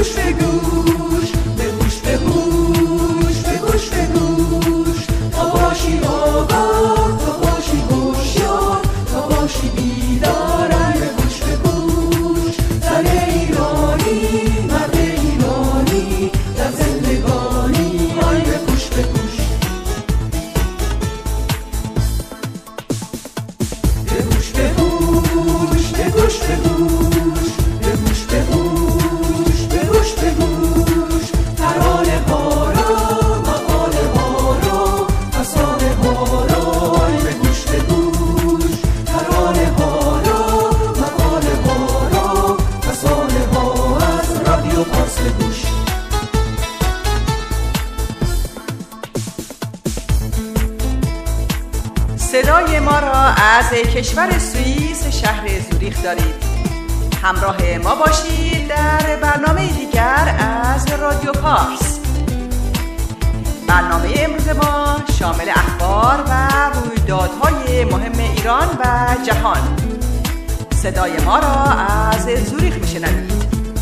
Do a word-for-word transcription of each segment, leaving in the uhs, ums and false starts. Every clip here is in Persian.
گوش به گوش، به گوش به گوش، به گوش به گوش، تا باشی آگاه، تا باشی هوشیار، تا باشی بیدار. به گوش به گوش، زن ایرانی، مرد ایرانی، در زندگانی. آی به گوش به گوش، به گوش به گوش، به گوش به گوش، به گوش به گوش، به گوش به گوش، ترانه ها را، مقاله ها را، افسانه ها را. به گوش به گوش، ترانه ها را، مقاله ها را، افسانه ها، از رادیو پارس گوش. صدای ما را از کشور سوئیس شهر زوریخ دارید. همراه ما باشید در برنامه دیگر از رادیو پارس. برنامه امروز ما شامل اخبار و رویدادهای مهم ایران و جهان. صدای ما را از زوریخ میشنوید.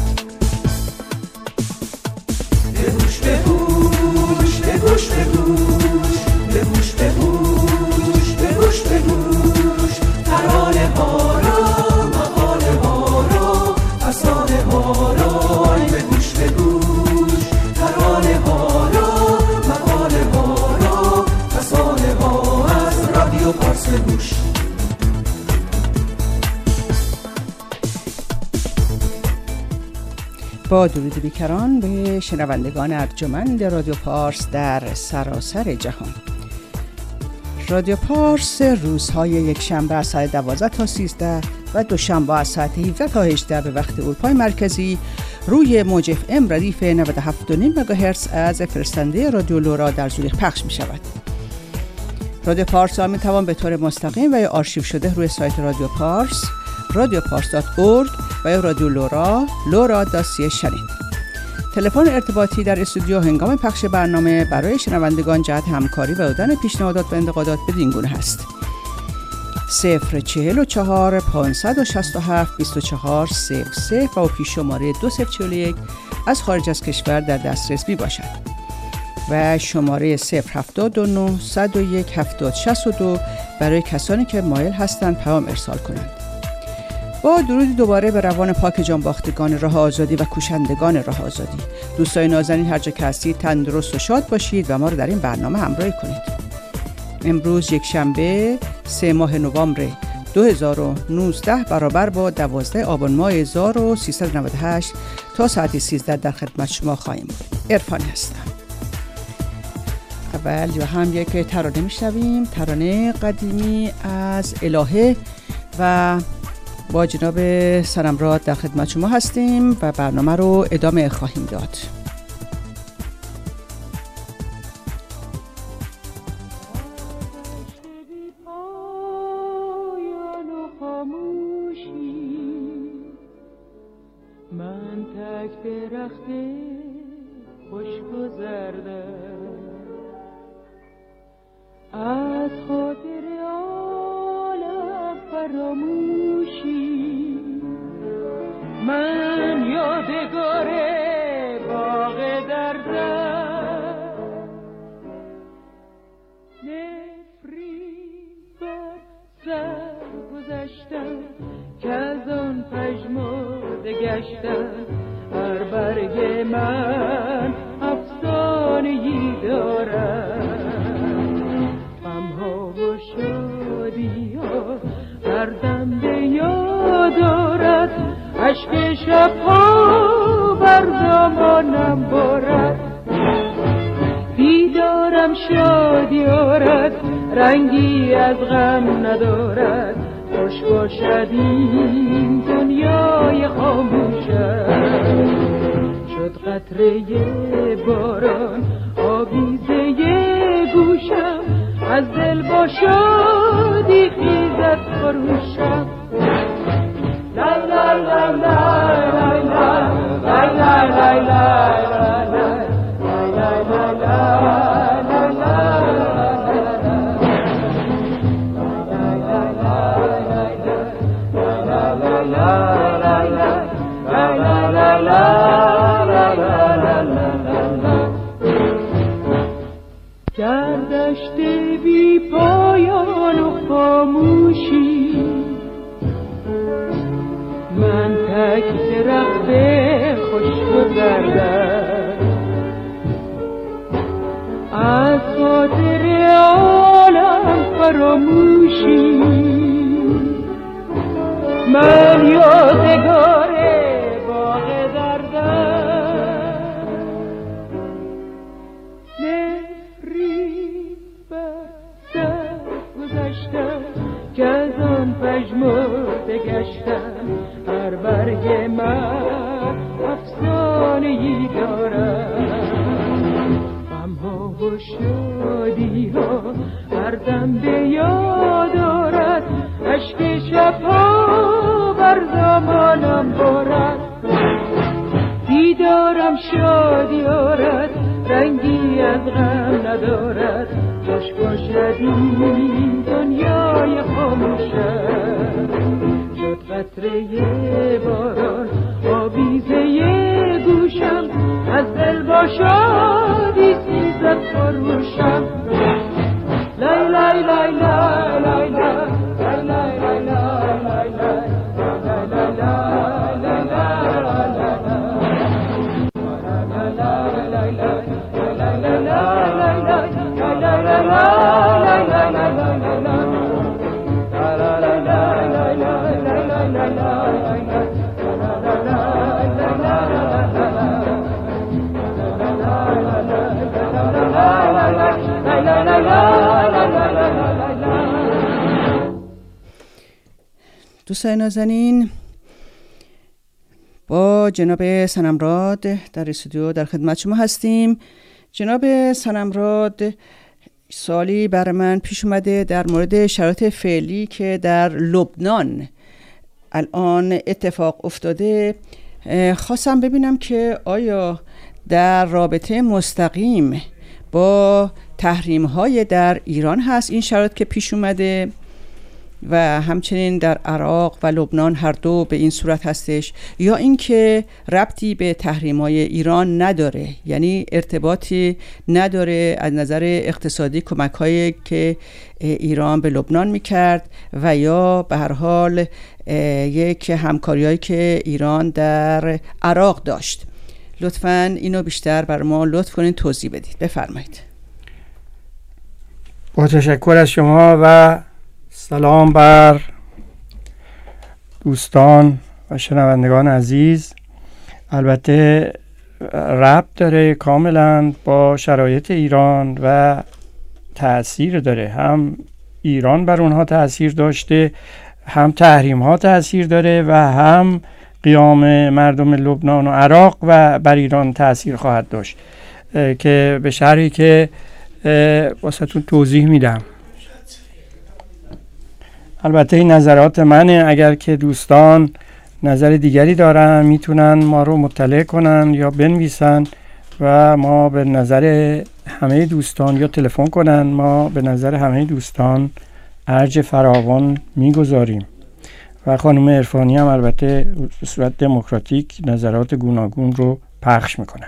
به گوش به گوش، به گوش به گوش، به گوش به گوش، به گوش به گوش، ترانه ها را، مقاله ها را، افسانه ها را. به گوش به گوش، ترانه ها را، مقاله ها را، افسانه ها، از رادیو پارس گوش. با درود بیکران به شنوندگان ارجمند رادیو پارس در سراسر جهان. رادیو پارس روزهای یک شنبه از ساعت دوازده تا سیزده و دوشنبه از ساعت هفده تا هجده به وقت اروپای مرکزی روی موج اف ام ردیف نود و هفت و نیم مگاهرتز از فرستنده رادیو لورا در زوریخ پخش می شود. رادیو پارس را می توان به طور مستقیم و یا آرشیو شده روی سایت رادیو پارس، رادیو پارس دات اورگ و یا رادیو لورا، لورا دات سی شنید. تلفن ارتباطی در استودیو هنگام پخش برنامه برای شنوندگان جهت همکاری و دادن پیشنهادات و انتقادات بدین گونه هست: صفر چهل و چهار پانصد و شصت و هفت بیست و چهار صفر صفر و پیش شماره دو صفر چهل و یک از خارج از کشور در دسترس می باشد و شماره صفر هفتاد و نه صد و یک هفتاد شصت و دو برای کسانی که مایل هستند پیام ارسال کنند. با درود دوباره به روان پاک جانباختگان راه آزادی و کوشندگان راه آزادی. دوستای نازنین هر جا که هستید تندرست و شاد باشید و ما رو در این برنامه همراهی کنید. امروز یک شنبه سه ماه نوامبر دو هزار و نوزده برابر با دوازده آبان ماه هزار و سیصد و نود و هشت تا ساعت سیزده در خدمت شما خواهیم بود. عرفانی هستم. اول یا هم یک ترانه میشنویم، ترانه قدیمی از الهه و با جناب سنمراد در خدمت شما هستیم و برنامه رو ادامه خواهیم داد. من تک درخت خشک و زردم از خاطر عالم فراموشی، من یادگار باغ دردم، نفرین بر سر گذشتم که از آن پژمرده گشتم، هر برگ من افسانه‌ای دارد، غم‌ها و شادی‌ها هر دم به یاد دارد، اشک شب‌ها بر زمانم بارد، دیدارم شادی آرد رنگی از غم ندارد، خوش باشد این دنیای خاموشم، شد قطره باران آویزه گوشم، از دل با شادی خیزد خروشم، لا لا لا لا لا لا لا لا لا la la la در دشت بی پایان و خاموشی من تک درخت خشک و زردم از خاطر عالم فراموشی من یادگار باغ دردم نفرین بر سر گذشتم که از آن پژمرده گشتم هر برگ من افسانه‌ای دارد غم‌ها و شادی‌ها هر دم به یاد آرد اشک شب‌ها بر زمانم بارد دیدارم شادی آرد رنگی از غم ندارد خوش باشد این دنیای خاموشم شد قطره باران آویزه گوشم از دل با شادی سیزد خروشم لای لای لای لای لای لای لای لای لای لای دوستان نازنین، با جناب صنمراد در استودیو در خدمت شما هستیم. جناب صنمراد، سوالی برای من پیش اومده در مورد شرایط فعلی که در لبنان الان اتفاق افتاده. خواستم ببینم که آیا در رابطه مستقیم با تحریم های در ایران هست این شرایط که پیش اومده و همچنین در عراق و لبنان هر دو به این صورت هستش، یا اینکه ربطی به تحریم‌های ایران نداره، یعنی ارتباطی نداره از نظر اقتصادی کمک‌هایی که ایران به لبنان میکرد و یا به هر حال یک همکاری‌هایی که ایران در عراق داشت. لطفاً اینو بیشتر بر ما لطف کنین توضیح بدید. بفرمایید. با تشکر از شما و سلام بر دوستان و شنوندگان عزیز. البته ربط داره کاملا با شرایط ایران و تأثیر داره، هم ایران بر اونها تأثیر داشته، هم تحریم ها تأثیر داره و هم قیام مردم لبنان و عراق و بر ایران تأثیر خواهد داشت که به شرحی که واسهتون توضیح میدم. البته این نظرات منه، اگر که دوستان نظر دیگری دارن میتونن ما رو مطلع کنن یا بنویسن و ما به نظر همه دوستان یا تلفن کنن، ما به نظر همه دوستان ارج فراوان میگذاریم و خانم عرفانی هم البته به صورت دموکراتیک نظرات گوناگون رو پخش میکنن.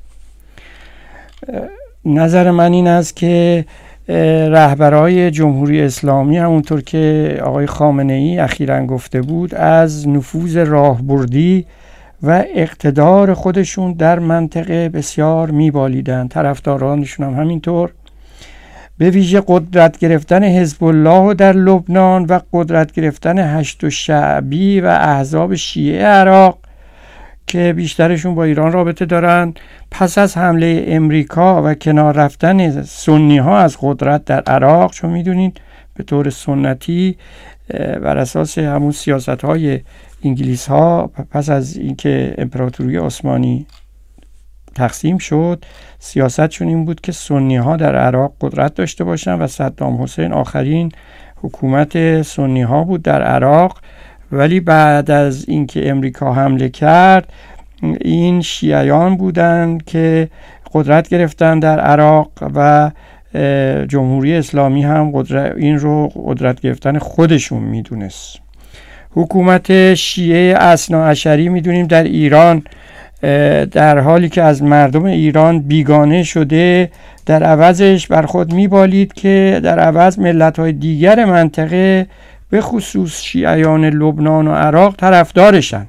نظر من این است که رهبرای جمهوری اسلامی همونطور که آقای خامنه‌ای اخیراً گفته بود از نفوذ راهبردی و اقتدار خودشون در منطقه بسیار میبالیدن، طرفدارانشون هم همینطور، به ویژه قدرت گرفتن حزب الله در لبنان و قدرت گرفتن هشت شعبی و احزاب شیعه عراق که بیشترشون با ایران رابطه دارن. پس از حمله امریکا و کنار رفتن سنی ها از قدرت در عراق، چون میدونید به طور سنتی بر اساس همون سیاست های انگلیس ها پس از اینکه امپراتوری عثمانی تقسیم شد، سیاستشون این بود که سنی ها در عراق قدرت داشته باشن و صدام حسین آخرین حکومت سنی ها بود در عراق. ولی بعد از اینکه امریکا حمله کرد، این شیعیان بودند که قدرت گرفتن در عراق و جمهوری اسلامی هم قدرت این رو قدرت گرفتن خودشون میدونست. حکومت شیعه اثنا عشری میدونیم در ایران در حالی که از مردم ایران بیگانه شده، در عوضش بر خود میبالید که در عوض ملت‌های دیگر منطقه به خصوص شیعیان لبنان و عراق طرفدارشن.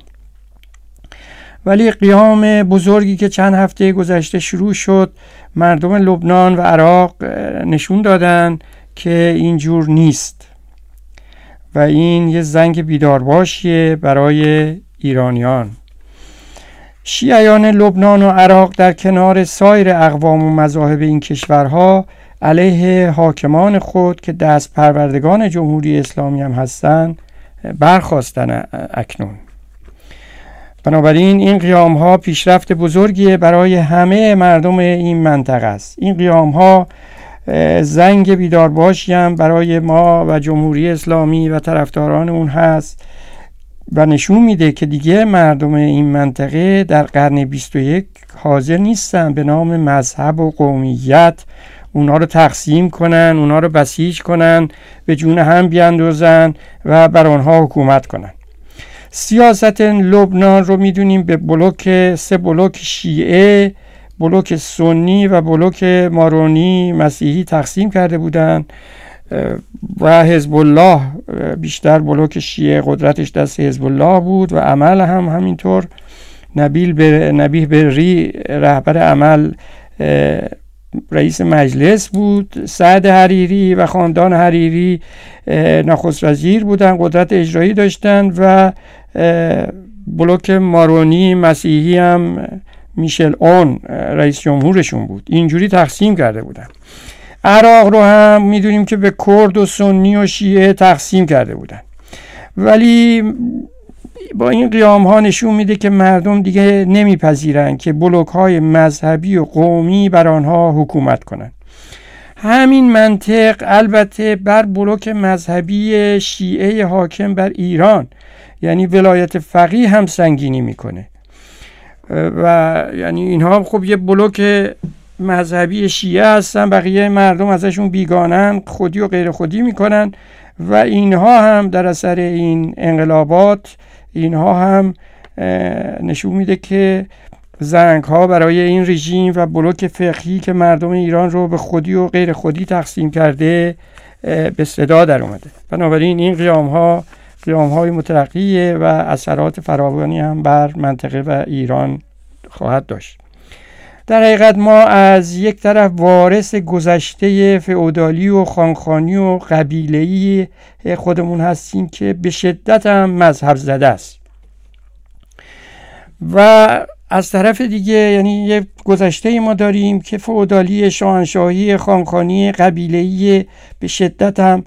ولی قیام بزرگی که چند هفته گذشته شروع شد، مردم لبنان و عراق نشون دادن که اینجور نیست و این یه زنگ بیدارباشیه برای ایرانیان. شیعیان لبنان و عراق در کنار سایر اقوام و مذاهب این کشورها علیه حاکمان خود که دست پروردگان جمهوری اسلامی هم هستند برخاستن اکنون. بنابراین این قیام ها پیشرفت بزرگیه برای همه مردم این منطقه است. این قیام ها زنگ بیدارباشی هم برای ما و جمهوری اسلامی و طرفداران اون هست و نشون میده که دیگه مردم این منطقه در قرن بیست و یک حاضر نیستن به نام مذهب و قومیت اونا رو تقسیم کنن، اونا رو بسیج کنن، به جون هم بیاندازن و بر آنها حکومت کنن. سیاست لبنان رو میدونیم به بلوک سه بلوک شیعه، بلوک سنی و بلوک مارونی مسیحی تقسیم کرده بودن و حزب الله بیشتر بلوک شیعه قدرتش دست حزب الله بود و عمل هم همینطور. نبیل بر... نبیه بری رهبر عمل رئیس مجلس بود، سعد حریری و خاندان حریری نخست وزیر بودن، قدرت اجرایی داشتن و بلوک مارونی مسیحی هم میشل اون رئیس جمهورشون بود. اینجوری تقسیم کرده بودن. عراق رو هم میدونیم که به کرد و سنی و شیعه تقسیم کرده بودن. ولی با این قیام ها نشون میده که مردم دیگه نمیپذیرن که بلوک های مذهبی و قومی بر آنها حکومت کنن. همین منطق البته بر بلوک مذهبی شیعه حاکم بر ایران یعنی ولایت فقیه هم سنگینی میکنه و یعنی اینها خب یه بلوک مذهبی شیعه هستن، بقیه مردم ازشون بیگانن، خودی و غیر خودی میکنن و اینها هم در اثر این انقلابات اینها هم نشون میده که زنگ ها برای این رژیم و بلوک فقهی که مردم ایران رو به خودی و غیر خودی تقسیم کرده به صدا در اومده. بنابراین این قیام ها قیام های مترقیه و اثرات فراوانی هم بر منطقه و ایران خواهد داشت. در حقیقت ما از یک طرف وارث گذشته فئودالی و خانخانی و قبیله‌ای خودمون هستیم که به شدت هم مذهب زده است و از طرف دیگه یعنی یه گذشته ما داریم که فئودالی، شاهنشاهی، خانخانی، قبیله‌ای به شدت هم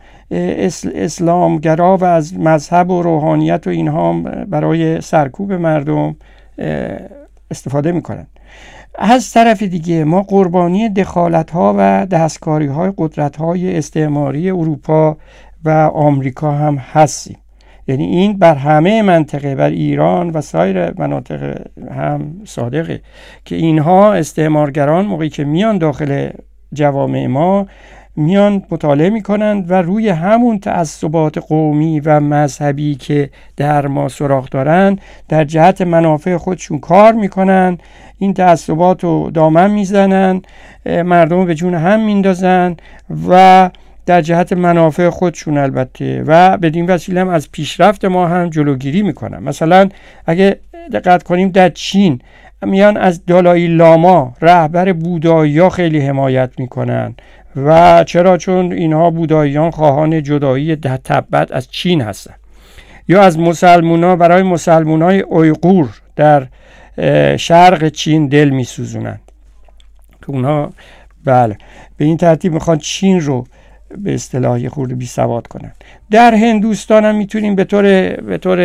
اسلامگرا و از مذهب و روحانیت و اینها برای سرکوب مردم استفاده میکنن. از طرف دیگه ما قربانی دخالت‌ها و دستکاری‌های قدرت‌های استعماری اروپا و آمریکا هم هستیم. یعنی این بر همه منطقه، بر ایران و سایر مناطق هم صادقه که اینها استعمارگران موقعی که میان داخل جوامع ما میان مطالعه میکنند و روی همون تعصبات قومی و مذهبی که در ما سراغ دارن در جهت منافع خودشون کار میکنن، این تعصبات رو دامن میزنن، مردم به جون هم میندازن و در جهت منافع خودشون البته و بدین وسیله هم از پیشرفت ما هم جلوگیری میکنن. مثلا اگه دقت کنیم در چین میان از دالای لاما رهبر بودایی‌ها خیلی حمایت میکنن و چرا؟ چون اینها بوداییان خواهان جدایی ده تبت از چین هستن. یا از مسلمونا برای مسلمونای اویغور در شرق چین دل میسوزونن که اونها بله به این ترتیب میخوان چین رو به اصطلاح خورده بی سواد کنن. در هندوستان هم میتونیم به طور به طور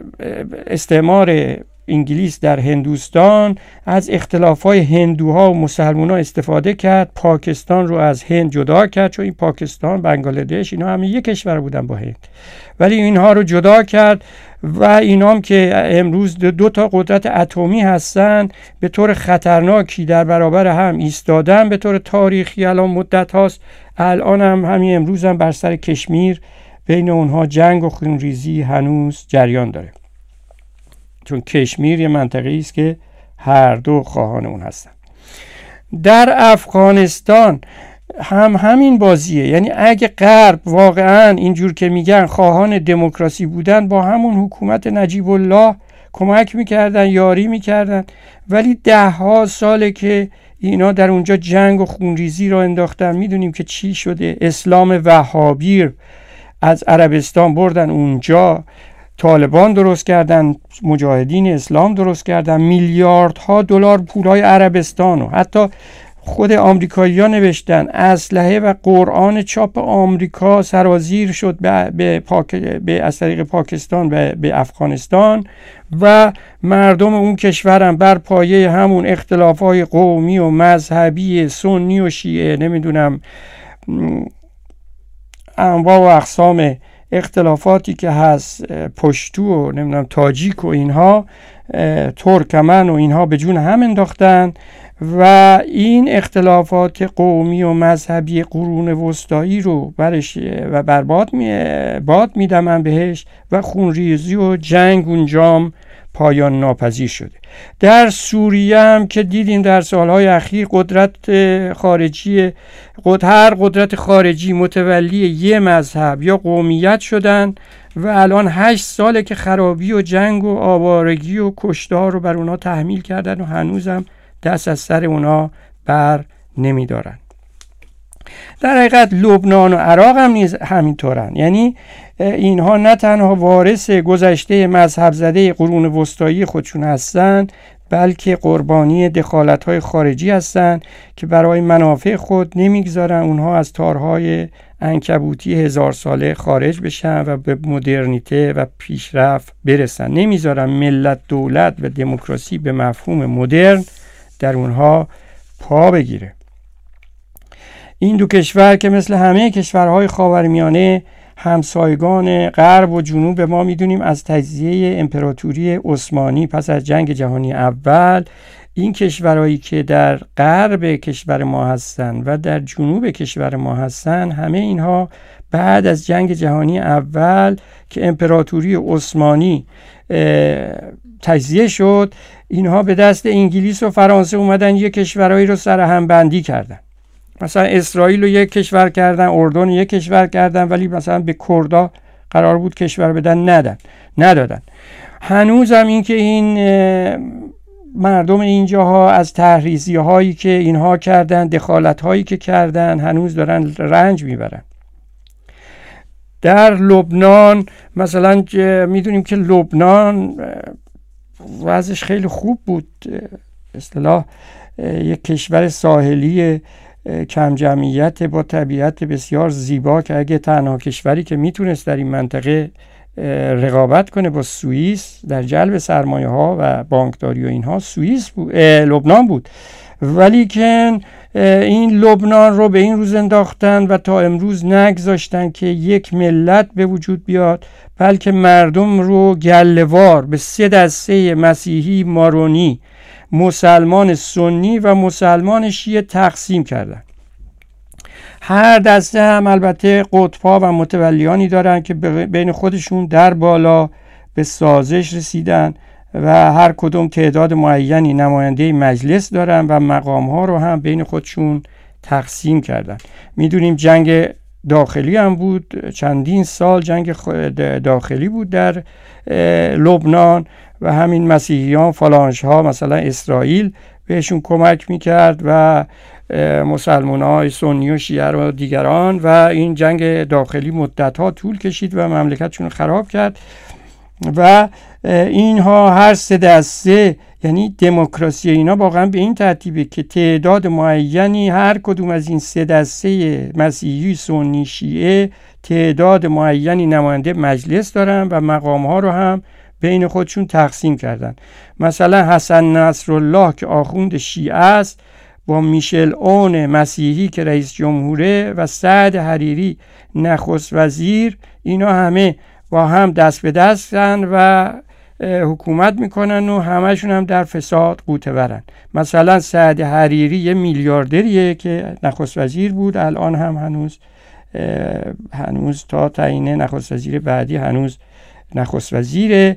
استعمار انگلیس در هندوستان از اختلافات هندوها و مسلمان‌ها استفاده کرد، پاکستان رو از هند جدا کرد، چون این پاکستان، بنگلادش اینا همه یک کشور بودن با هند، ولی اینها رو جدا کرد و اینا هم که امروز دو تا قدرت اتمی هستن به طور خطرناکی در برابر هم ایستادن به طور تاریخی الان مدت هاست. الان هم همین امروز هم بر سر کشمیر بین اونها جنگ و خونریزی هنوز جریان داره، چون کشمیر یه منطقه است که هر دو خواهان اون هستن. در افغانستان هم همین بازیه، یعنی اگه غرب واقعا اینجور که میگن خواهان دموکراسی بودن، با همون حکومت نجیب الله کمک میکردن، یاری میکردن، ولی ده ها ساله که اینا در اونجا جنگ و خونریزی را انداختن. میدونیم که چی شده. اسلام وهابی از عربستان بردن اونجا، طالبان درست کردن، مجاهدین اسلام درست کردن، میلیاردها دلار پولای عربستان و حتی خود آمریکایی‌ها نوشتن اسلحه و قرآن چاپ آمریکا سرازیر شد به, به, پاک، به از طریق پاکستان به, به افغانستان و مردم اون کشورم بر پایه همون اختلافات قومی و مذهبی سنی و شیعه، نمیدونم انواع و اقسام اختلافاتی که هست، پشتو و نمیدونم تاجیک و اینها، ترکمن و اینها به جون هم انداختن و این اختلافات قومی و مذهبی قرون وسطایی رو برش و برباد می باد میدمن بهش و خونریزی و جنگ اونجام پایان ناپذیر شده. در سوریه هم که دیدیم در سالهای اخیر قدرت خارجی قد هر قدرت خارجی متولی یه مذهب یا قومیت شدن و الان هشت ساله که خرابی و جنگ و آوارگی و کشتار رو بر اونا تحمیل کردن و هنوزم دست از سر اونا بر نمی دارن. در حقیقت لبنان و عراق هم نیز همینطورن، یعنی اینها نه تنها وارث گذشته مذهب زده قرون وسطایی خودشون هستن، بلکه قربانی دخالت‌های خارجی هستن که برای منافع خود نمیگذارن اونها از تارهای عنکبوتی هزار ساله خارج بشن و به مدرنیته و پیشرفت برسن. نمیذارن ملت، دولت و دموکراسی به مفهوم مدرن در اونها پا بگیره. این دو کشور که مثل همه کشورهای خاورمیانه همسایگان غرب و جنوب ما میدونیم از تجزیه امپراتوری عثمانی پس از جنگ جهانی اول، این کشورهایی که در غرب کشور ما هستن و در جنوب کشور ما هستن، همه اینها بعد از جنگ جهانی اول که امپراتوری عثمانی تجزیه شد، اینها به دست انگلیس و فرانسه اومدن یک کشورهایی رو سرهم بندی کردن. مثلا اسرائیل رو یک کشور کردن، اردن رو یک کشور کردن، ولی مثلا به کردا قرار بود کشور بدن، ندن ندادن. هنوز هم این که این مردم اینجاها از تحریزی هایی که اینها کردن، دخالت هایی که کردن، هنوز دارن رنج میبرن. در لبنان مثلا میدونیم که لبنان وضعش خیلی خوب بود، اصطلاح یک کشور ساحلی کم جمعیت با طبیعت بسیار زیبا که اگه تنها کشوری که میتونست در این منطقه رقابت کنه با سوئیس در جلب سرمایه ها و بانکداری و اینها، سوئیس بود، لبنان بود. ولی که این لبنان رو به این روز انداختن و تا امروز نگذاشتن که یک ملت به وجود بیاد، بلکه مردم رو گله‌وار به سه دسته مسیحی، مارونی، مسلمان سنی و مسلمان شیعه تقسیم کردن. هر دسته هم البته قطب‌ها و متولیانی دارن که بین خودشون در بالا به سازش رسیدن و هر کدوم تعداد معینی نماینده مجلس دارن و مقام‌ها رو هم بین خودشون تقسیم کردن. میدونیم جنگ داخلی هم بود، چندین سال جنگ داخلی بود در لبنان و همین مسیحیان فالانژ ها مثلا اسرائیل بهشون کمک میکرد و مسلمان های سنی و شیعه و دیگران، و این جنگ داخلی مدت ها طول کشید و مملکتشون خراب کرد. و اینها هر سه دسته، یعنی دموکراسی اینا واقعا به این ترتیبه که تعداد معینی هر کدوم از این سه دسته مسیحی، سنی، شیعه تعداد معینی نماینده مجلس دارن و مقام ها رو هم بین خودشون تقسیم کردن. مثلا حسن نصرالله که آخوند شیعه است با میشل اون مسیحی که رئیس جمهوره و سعد حریری نخست وزیر، اینا همه با هم دست به دستن و حکومت میکنن و همشون هم در فساد غوطه ورن. مثلا سعد حریری یه میلیاردریه که نخست وزیر بود، الان هم هنوز هنوز تا تعیین نخست وزیر بعدی هنوز نخست وزیره.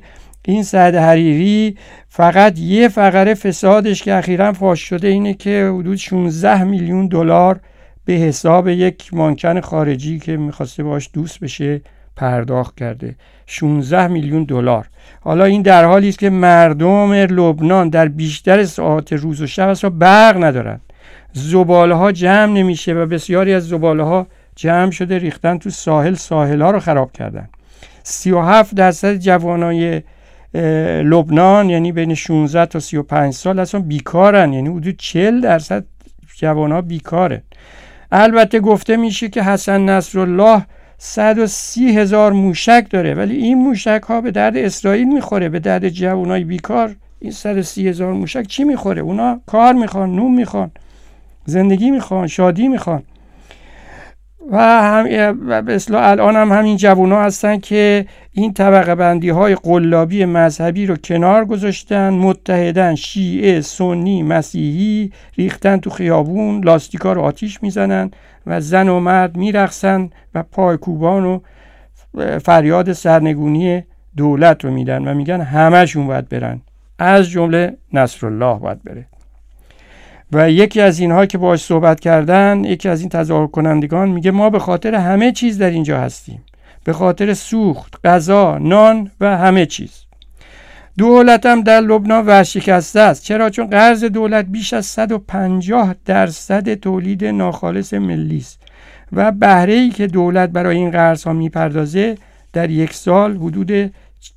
این سعد حریری فقط یه فقره فسادش که اخیراً فاش شده اینه که حدود شانزده میلیون دلار به حساب یک مانکن خارجی که میخواسته باش دوست بشه پرداخت کرده. شانزده میلیون دلار. حالا این در حالی است که مردم لبنان در بیشتر ساعات روز و شب اصلا برق ندارن، زباله ها جمع نمیشه و بسیاری از زباله ها جمع شده ریختن تو ساحل، ساحل ها رو خراب کردن. سی و هفت درصد جوانای لبنان یعنی بین شانزده تا سی و پنج سال اصلا بیکارن، یعنی حدود چهل درصد جوان ها بیکاره. البته گفته میشه که حسن نصرالله صد و سی هزار موشک داره، ولی این موشک ها به درد اسرائیل میخوره، به درد جوانای بیکار این صد و سی هزار موشک چی میخوره؟ اونا کار میخوان، نون میخوان، زندگی میخوان، شادی میخوان. و هم به اصطلاح الان هم همین جوونا هستن که این طبقه بندی های قلابی مذهبی رو کنار گذاشتن، متحدن، شیعه، سنی، مسیحی ریختن تو خیابون، لاستیکا رو آتیش میزنن و زن و مرد میرقصن و پایکوبان و فریاد سرنگونی دولت رو میدن و میگن همه‌شون باید برن، از جمله نصرالله باید بره. و یکی از اینها که باهاش صحبت کردن، یکی از این تظاهر کنندگان میگه ما به خاطر همه چیز در اینجا هستیم، به خاطر سوخت، غذا، نان و همه چیز. دولت هم در لبنان ورشکسته است. چرا؟ چون قرض دولت بیش از صد و پنجاه درصد تولید ناخالص ملی است و بهره‌ای که دولت برای این قرض ها میپردازه در یک سال حدود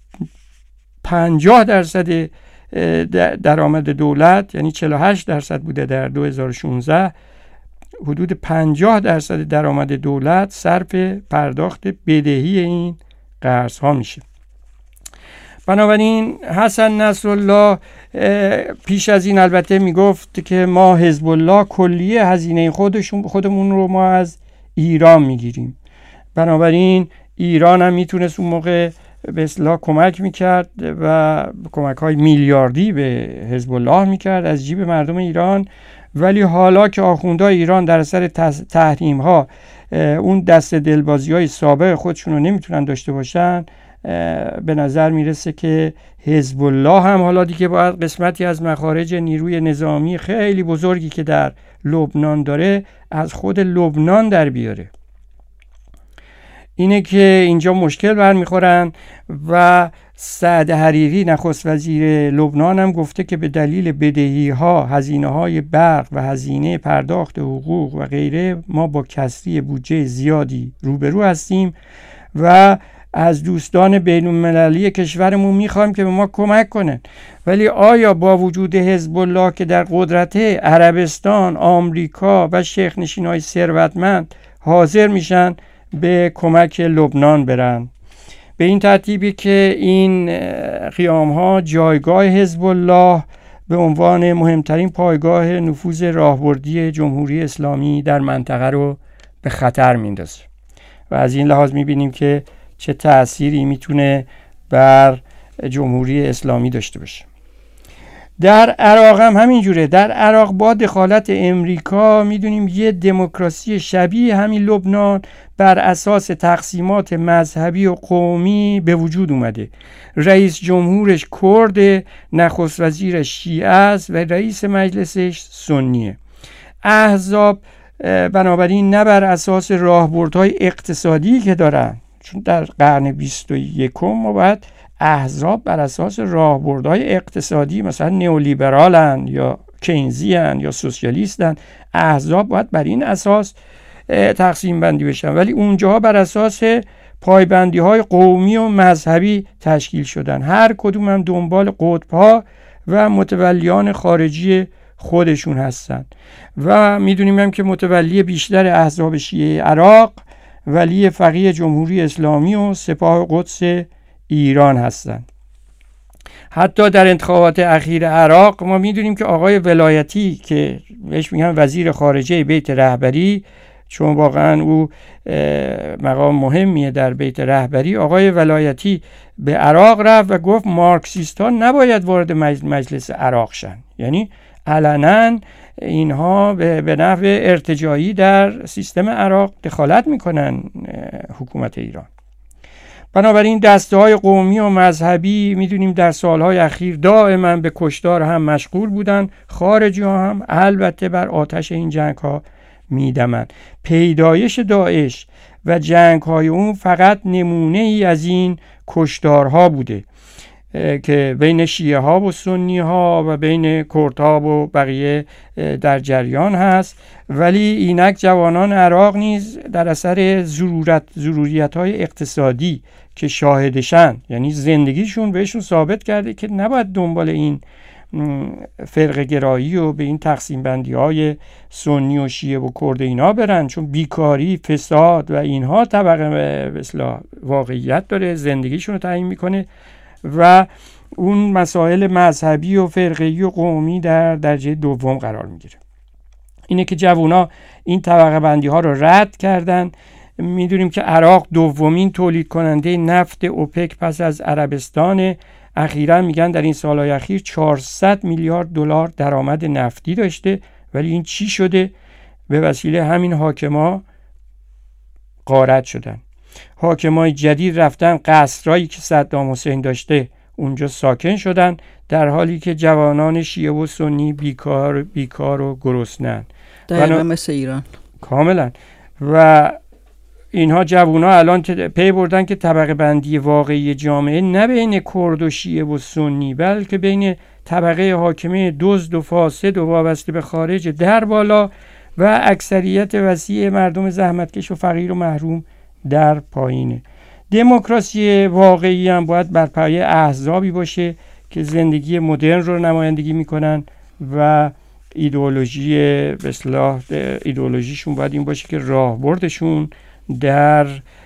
پنجاه درصد درآمد دولت، یعنی چهل و هشت درصد بوده در دو هزار و شانزده، حدود پنجاه درصد درآمد دولت صرف پرداخت بدهی این قرض ها میشه. بنابراین حسن نصرالله پیش از این البته میگفت که ما حزب الله کلیه هزینه خودشون خودمون رو ما از ایران میگیریم. بنابراین ایران هم میتونست اون موقع به اصطلاح کمک میکرد و کمک های میلیاردی به حزب الله میکرد از جیب مردم ایران. ولی حالا که آخوندهای ایران در اثر تحریم ها اون دست دلبازی های سابق خودشون رو نمیتونن داشته باشن، به نظر میرسه که حزب الله هم حالا دیگه باید قسمتی از مخارج نیروی نظامی خیلی بزرگی که در لبنان داره از خود لبنان در بیاره. اینه که اینجا مشکل برمیخورن و سعد حریری نخست وزیر لبنان هم گفته که به دلیل بدهی ها، هزینه های برق و هزینه پرداخت حقوق و غیره ما با کسری بودجه زیادی روبرو هستیم و از دوستان بین المللی کشورمون میخوایم که به ما کمک کنن. ولی آیا با وجود حزب الله که در قدرت عربستان، آمریکا و شیخ نشین‌های ثروتمند حاضر میشن به کمک لبنان برن؟ به این ترتیبی که این قیام ها جایگاه حزب الله به عنوان مهمترین پایگاه نفوذ راهبردی جمهوری اسلامی در منطقه رو به خطر میندازه و از این لحاظ میبینیم که چه تأثیری میتونه بر جمهوری اسلامی داشته باشه. در عراق هم همینجوره. در عراق با دخالت امریکا میدونیم یه دموکراسی شبیه همین لبنان بر اساس تقسیمات مذهبی و قومی به وجود اومده. رئیس جمهورش کرد، نخست وزیرش شیعه است و رئیس مجلسش سنیه. احزاب بنابراین نه بر اساس راهبردهای اقتصادی که دارن، چون در قرن بیست و یکم ما باید احزاب بر اساس راهبردهای اقتصادی مثلا نئولیبرالن یا کینزیان یا سوسیالیستن، احزاب باید بر این اساس تقسیم بندی بشن، ولی اونجاها بر اساس پایبندی های قومی و مذهبی تشکیل شدن. هر کدوم هم دنبال قطب‌ها و متولیان خارجی خودشون هستن و میدونیم هم که متولی بیشتر احزاب شیعه عراق ولی فقیه جمهوری اسلامی و سپاه قدس ایران هستند. حتی در انتخابات اخیر عراق ما میدونیم که آقای ولایتی که بهش میگن وزیر خارجه بیت رهبری، چون واقعا او مقام مهمیه در بیت رهبری، آقای ولایتی به عراق رفت و گفت مارکسیست ها نباید وارد مجلس عراق شن، یعنی علنا اینها به نحو ارتجاعی در سیستم عراق دخالت میکنن حکومت ایران. بنابراین دسته های قومی و مذهبی میدونیم در سالهای اخیر دائما به کشتار هم مشغول بودن، خارجی ها هم البته بر آتش این جنگ ها میدمن. پیدایش داعش و جنگ های اون فقط نمونه ای از این کشتارها بوده که بین شیعه ها و سنی ها و بین کرد ها و بقیه در جریان هست. ولی اینک جوانان عراق نیز در اثر ضرورت ضروریت های اقتصادی که شاهدشن، یعنی زندگیشون بهشون ثابت کرده که نباید دنبال این فرقه گرایی و به این تقسیم بندی های سنی و شیعه و کرد اینا برن، چون بیکاری، فساد و اینها طبقه به اصطلاح واقعیت داره، زندگیشون رو تعیین میکنه و اون مسائل مذهبی و فرقه‌ای و قومی در درجه دوم قرار میگیره. اینه که جوونا این طبقه بندی ها رو رد کردن. میدونیم که عراق دومین تولید کننده نفت اوپک پس از عربستان. اخیراً میگن در این سالهای اخیر چهارصد میلیارد دلار درآمد نفتی داشته، ولی این چی شده؟ به وسیله همین حاکما غارت شدن. حاکمای جدید رفتن قصرهایی که صدام حسین داشته اونجا ساکن شدن، در حالی که جوانان شیعه و سنی بیکار بیکار و گرسنه‌اند. دقیقا مثل ایران. کاملا. و اینها جوونا الان پی بردن که طبقه بندی واقعی جامعه نه بین کرد و شیعه و سنی، بلکه بین طبقه حاکمه دزد و فاسد و وابسته به خارج در بالا و اکثریت وسیع مردم زحمتکش و فقیر و محروم در پایینه. دموکراسی واقعی هم باید بر پایه احزابی باشه که زندگی مدرن رو نمایندگی میکنن و ایدئولوژی به اصطلاح ایدئولوژیشون باید این باشه که راهبردشون در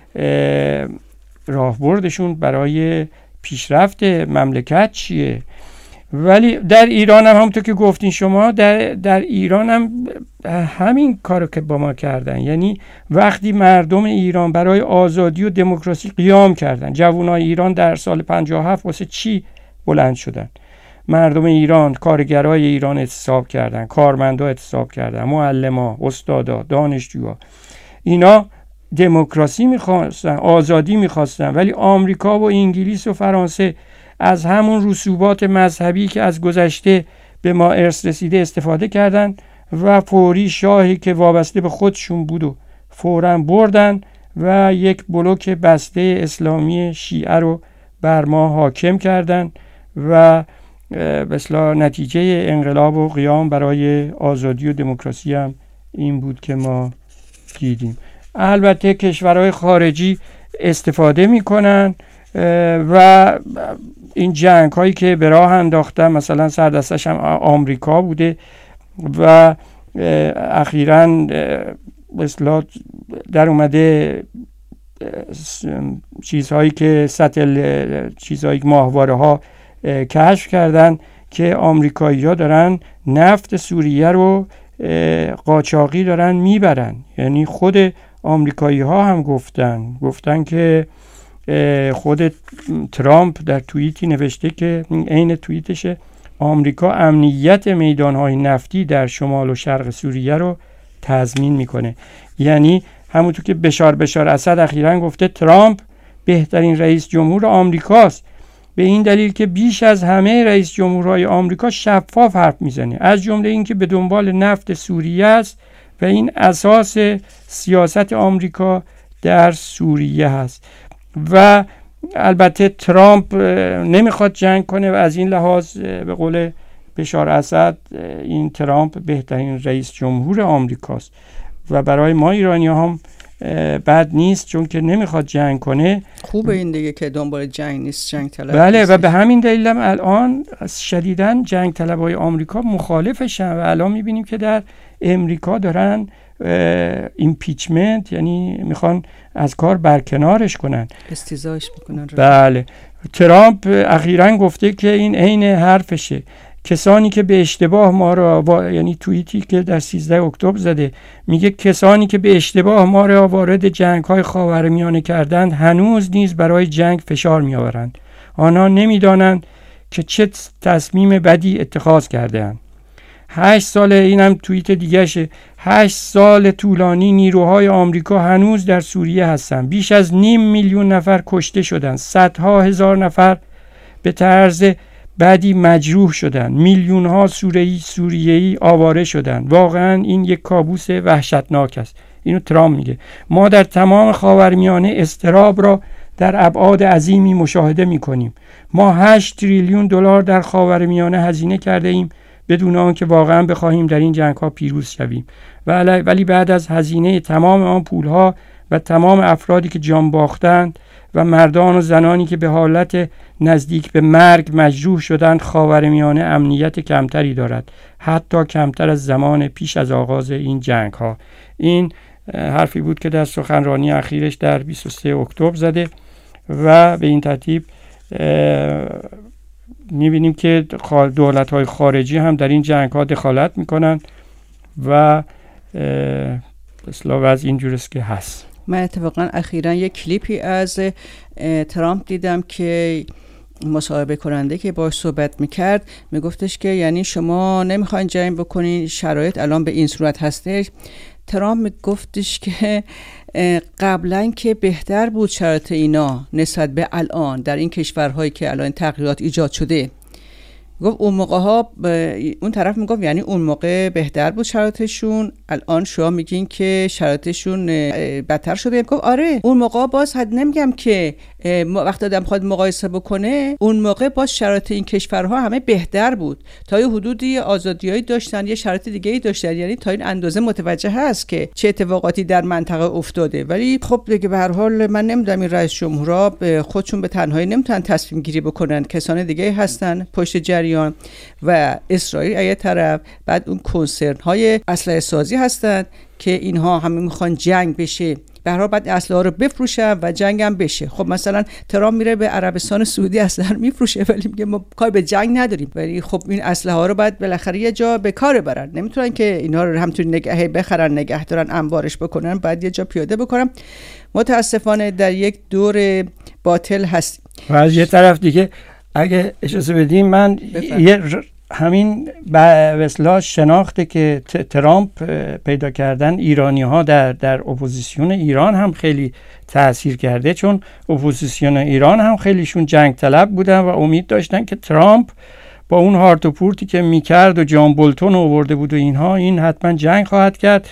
راهبردشون برای پیشرفت مملکت چیه. ولی در ایران هم همونطور که گفتین شما، در, در ایران هم همین کارو که با ما کردن. یعنی وقتی مردم ایران برای آزادی و دموکراسی قیام کردن، جوانای ایران در سال پنجاه و هفت واسه چی بلند شدن؟ مردم ایران، کارگرای ایران اعتصاب کردن، کارمندا اعتصاب کردن، معلما، استادا، دانشجوها، اینا دموکراسی میخواستن، آزادی میخواستن. ولی آمریکا و انگلیس و فرانسه از همون رسوبات مذهبی که از گذشته به ما ارث رسیده استفاده کردن و فوری شاهی که وابسته به خودشون بود و فوراً بردن و یک بلوک بسته اسلامی شیعه رو بر ما حاکم کردن و به اصطلاح نتیجه انقلاب و قیام برای آزادی و دموکراسی هم این بود که ما دیدیم. البته کشورهای خارجی استفاده میکنن و این جنگ هایی که به راه انداختن، مثلا سردستش هم آمریکا بوده و اخیراً به اصطلاح در اومده چیزهایی که ساتل چیزهایی که ماهواره ها کشف کردن که آمریکایی ها دارن نفت سوریه رو قاچاقی دارن میبرن. یعنی خود آمریکایی ها هم گفتن گفتن که خود ترامپ در توییتی نوشته که عین توییتشه، آمریکا امنیت میدانهای نفتی در شمال و شرق سوریه رو تضمین میکنه. یعنی همونطور که بشار بشار اسد اخیراً گفته ترامپ بهترین رئیس جمهور آمریکاست، به این دلیل که بیش از همه رئیس جمهورهای آمریکا شفاف حرف میزنه، از جمله این که به دنبال نفت سوریه است و این اساس سیاست آمریکا در سوریه هست. و البته ترامپ نمیخواد جنگ کنه و از این لحاظ به قول بشار اسد این ترامپ بهترین رئیس جمهور آمریکاست و برای ما ایرانی هم بد نیست، چون که نمیخواد جنگ کنه. خوبه این دیگه که دنبال جنگ نیست، جنگ طلب بله نیست. و به همین دلیل هم الان شدیداً جنگ طلبای آمریکا مخالفشن و الان میبینیم که در امریکا دارن ایمپیچمنت، یعنی میخوان از کار برکنارش کنن، استیزایش میکنن. بله. ترامپ اخیراً گفته که این عین حرفشه، کسانی که به اشتباه ما را، یعنی توییتی که در سیزده اکتبر زده، میگه کسانی که به اشتباه ما را وارد جنگ‌های خاورمیانه کردند هنوز نیز برای جنگ فشار میآورند. آنها نمیدانند که چه تصمیم بدی اتخاذ کرده‌اند. هشت سال، اینم توییت دیگهشه، هشت سال طولانی نیروهای آمریکا هنوز در سوریه هستن. بیش از نیم میلیون نفر کشته شدن، صدها هزار نفر به طرز بعدی مجروح شدن، میلیون ها سوریه‌ای سوریه‌ای آواره شدن. واقعا این یک کابوس وحشتناک است. اینو ترامپ میگه. ما در تمام خاورمیانه اضطراب را در ابعاد عظیمی مشاهده میکنیم. ما هشت تریلیون دلار در خاورمیانه هزینه کرده ایم بدون آنکه واقعا بخواهیم در این جنگ ها پیروز شویم. ولی بعد از هزینه تمام آن پول ها و تمام افرادی که جان باختند و مردان و زنانی که به حالت نزدیک به مرگ مجروح شدند، خاورمیانه امنیت کمتری دارد، حتی کمتر از زمان پیش از آغاز این جنگ ها. این حرفی بود که در سخنرانی اخیرش در بیست و سوم اکتبر زده و به این ترتیب می‌بینیم که دولت‌های خارجی هم در این جنگ‌ها دخالت می‌کنن و اصلا وضع اینجوری است که هست. من اتفاقا اخیراً یک کلیپی از ترامپ دیدم که مصاحبه کننده که باهاش صحبت میکرد میگفتش که یعنی شما نمیخواین جنگ بکنین، شرایط الان به این صورت هستش. ترامپ میگفتش که قبلا که بهتر بود شرایط اینا نسبت به الان در این کشورهایی که الان تغییرات ایجاد شده. گفت اون موقع ها اون طرف میگفت یعنی اون موقع بهتر بود شرایطشون، الان شما میگین که شرایطشون بدتر شده. گفت آره اون موقع باز حد نمیگم که وقتی آدم خواهد مقایسه بکنه اون موقع باز شرایط این کشورها همه بهتر بود، تا یه حدودی آزادیایی داشتن، یه شرایط دیگه‌ای داشتن، یعنی تا این اندازه متوجه هست که چه اتفاقاتی در منطقه افتاده. ولی خب دیگه به هر حال من نمیدونم این رئیس جمهورها خودشون به تنهایی نمیتونن تصمیم گیری بکنن، کسان دیگه هستن پشت جریان و اسرائیل از طرف، بعد اون کنسرن های اسلحه سازی هستن که اینها همه میخوان جنگ بشه، به هر حال بعد اسلحه رو بفروشن و جنگ هم بشه. خب مثلا ترامپ میره به عربستان سعودی اسلحه میفروشه ولی میگه ما کار به جنگ نداریم، ولی خب این اسلحه ها رو بعد بالاخره یه جا به کار ببرن، نمیتونن که اینا رو همونطوری نگه بخرن نگه دارن انبارش بکنن، بعد یه جا پیاده بکنن. متاسفانه در یک دور باطل هست. و از یه طرف دیگه اگه اجازه بدیم من یه همین به اصطلاح شناخته که ترامپ پیدا کردن ایرانی ها در در اپوزیسیون ایران هم خیلی تأثیر کرده، چون اپوزیسیون ایران هم خیلیشون جنگ طلب بودن و امید داشتن که ترامپ با اون هارت و پورتی که میکرد و جان بولتون آورده بود و اینها این حتما جنگ خواهد کرد